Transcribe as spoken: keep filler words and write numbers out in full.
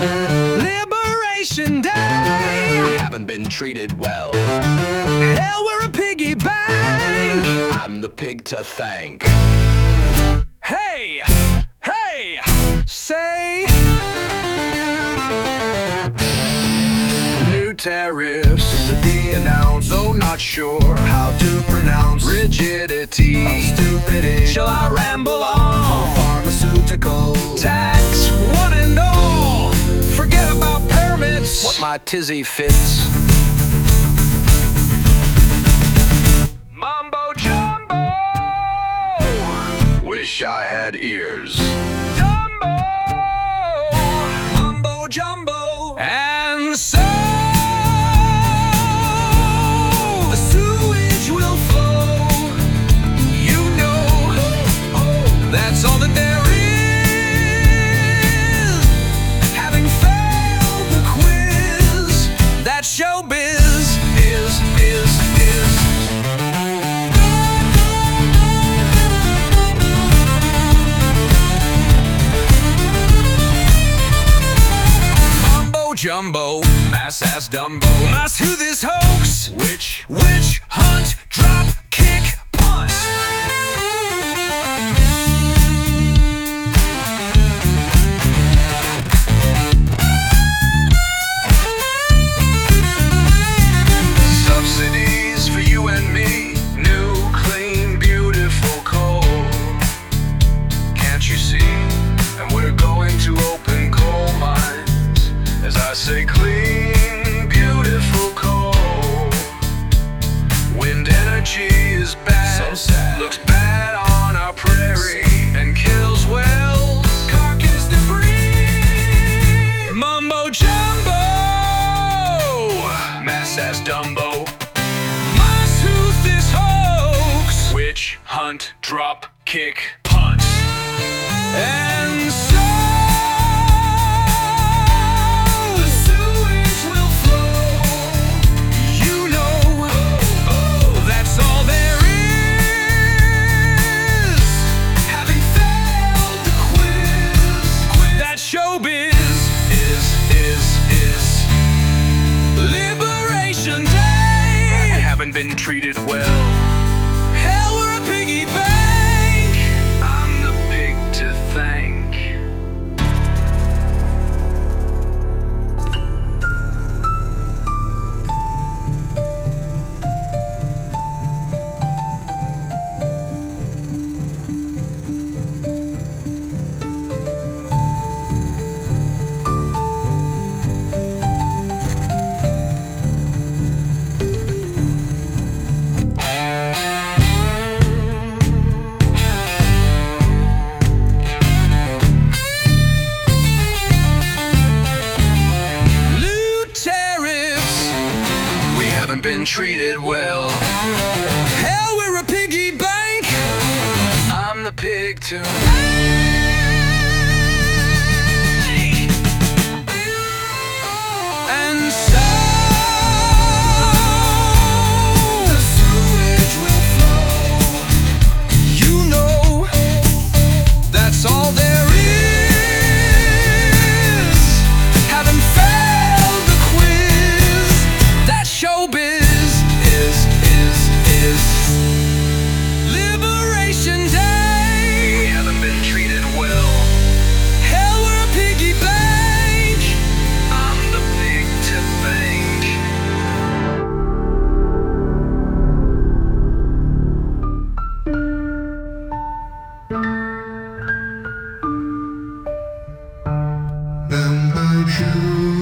Liberation Day. We haven't been treated well. Hell, we're a piggy bank. I'm the pig to thank. Hey, hey, say. New tariffs to be announced, though not sure how to pronounce. Rigidity of stupidity. Shall I ramble on? Pharmaceutical Tax one and all. Forget about permits. what my tizzy fits. Mumbo jumbo. Wish I had ears. Jumbo. Mumbo jumbo. And so the sewage will flow. You know, that's all that there is. Having failed the quiz, that showbiz is, is, is. Mumbo jumbo, mass ass Dumbo. Mass who this hoax? Which Witch hunt, drop, kick, punt. subsidies for you and me. New, clean, beautiful coal. Can't you see? And we're going to open coal mines. As I say, clean, beautiful coal. Wind energy is bad. So sad. Looks bad on our prairie and kills whales. Carcass debris. Mumbo jumbo. Mass ass Dumbo. My tooth is hoax. Witch hunt, drop, kick, punt. And so the sewage will flow. You know, that's all there is. Having failed the quiz, that showbiz Is, is, is. Liberation Day. Haven't been treated well. Hell, we're a piggy bank. I'm the pig to thank. New tariffs. We haven't been treated well. Hell, we're a piggy bank. I'm the pig to And so the sewage will flow. You know, that's all there is. Having failed the quiz, that showbiz is, is, is. Liberation Day. We haven't been treated well. Hell, we're a piggy bank. I'm the pig to thank. Mumbo jumbo.